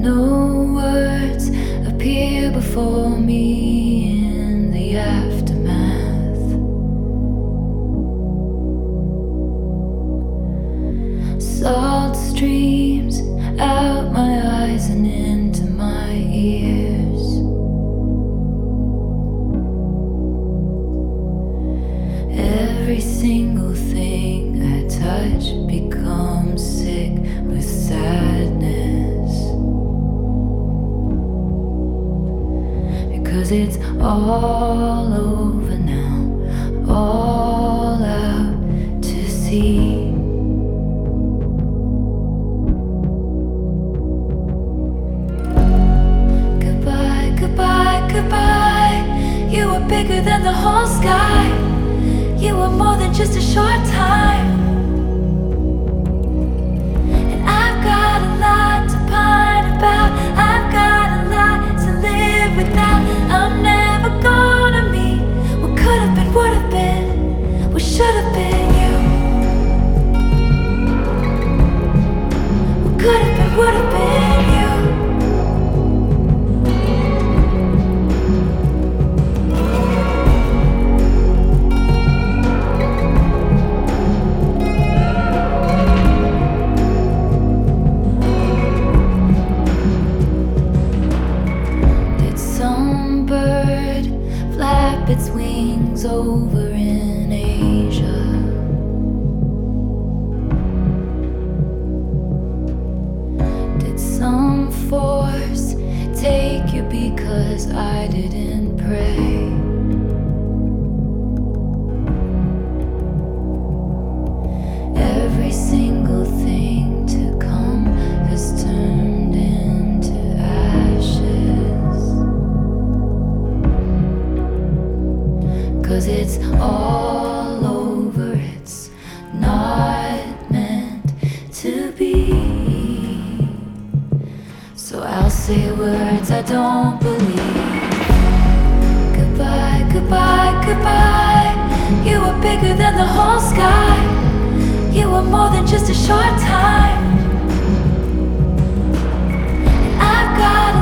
No words appear before me in the aftermath. Salt streams out my eyes and into my ears. Every single thing I touch becomes sick with sadness, because it's all over now, all out to sea. Goodbye, goodbye, goodbye. You were bigger than the whole sky. You were more than just a short time. And I've got a lot to pine about. I've got a lot to live without. I'm never gonna meet what could have been, would have been, what should have been you. What could have been, would have been you. Its wings over in Asia. Did some force take you because I didn't pray? Every single thing to come has turned into ashes, 'cause it's all over, it's not meant to be. So I'll say words I don't believe. Goodbye, goodbye, goodbye. You were bigger than the whole sky. You were more than just a short time. And I've got